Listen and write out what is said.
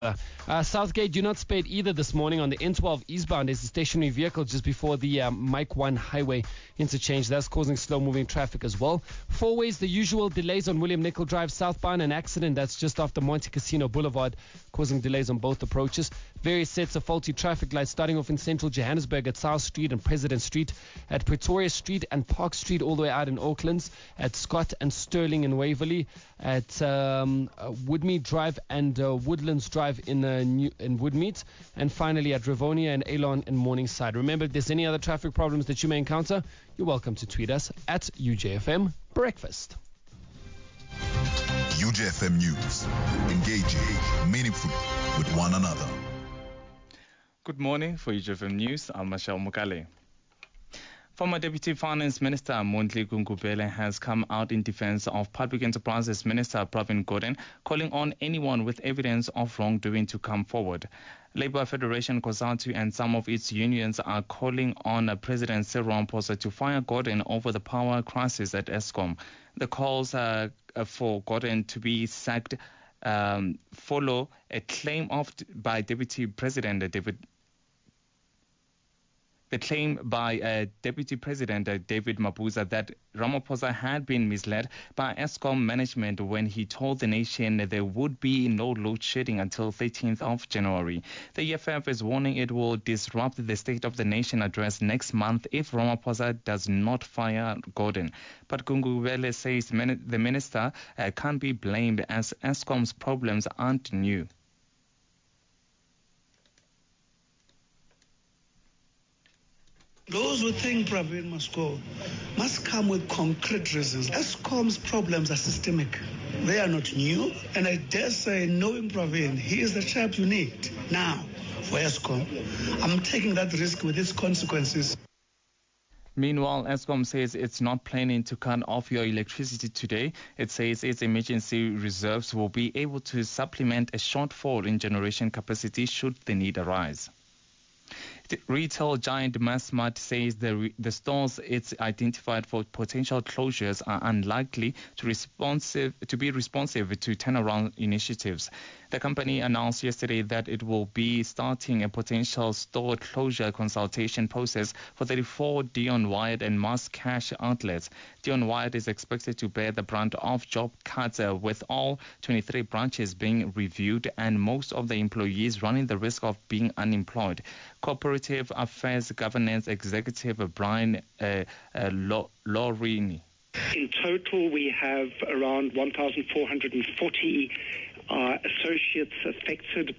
Southgate do not spade either this morning on the N12 eastbound. There's a stationary vehicle just before the Mike 1 highway interchange. That's causing slow-moving traffic as well. Four ways, the usual delays on William Nicol Drive southbound. An accident that's just after Monte Casino Boulevard, causing delays on both approaches. Various sets of faulty traffic lights starting off in central Johannesburg at South Street and President Street, at Pretoria Street and Park Street all the way out in Auckland, at Scott and Sterling in Waverley, at Woodmead Drive and Woodlands Drive in Woodmead, and finally at Rivonia and Alon and Morningside. Remember, if there's any other traffic problems that you may encounter, you're welcome to tweet us at UJFM Breakfast. UJFM News, engaging meaningfully with one another. Good morning. For UJFM News, I'm Michelle Mukale. Former Deputy Finance Minister Mondli Gungubele has come out in defense of Public Enterprises Minister Pravin Gordhan, calling on anyone with evidence of wrongdoing to come forward. Labour Federation COSATU and some of its unions are calling on President Cyril Ramaphosa to fire Gordhan over the power crisis at Eskom. The calls for Gordhan to be sacked follow a claim by Deputy President David Mabuza that Ramaphosa had been misled by Eskom management when he told the nation there would be no load shedding until 13th of January. The EFF is warning it will disrupt the State of the Nation address next month if Ramaphosa does not fire Gordhan. But Gungubele says the minister can't be blamed as Eskom's problems aren't new. Those who think Pravin must go must come with concrete reasons. Eskom's problems are systemic. They are not new. And I dare say, knowing Pravin, he is the chap you need now for Eskom. I'm taking that risk with its consequences. Meanwhile, Eskom says it's not planning to cut off your electricity today. It says its emergency reserves will be able to supplement a shortfall in generation capacity should the need arise. Retail giant Massmart says the stores it's identified for potential closures are unlikely to be responsive to turnaround initiatives. The company announced yesterday that it will be starting a potential store closure consultation process for 34 Dion Wyatt and Mass Cash outlets. Dion Wyatt is expected to bear the brunt of job cuts, with all 23 branches being reviewed and most of the employees running the risk of being unemployed. Cooperative Affairs Governance Executive Brian Lorini. In total, we have around 1,440 associates affected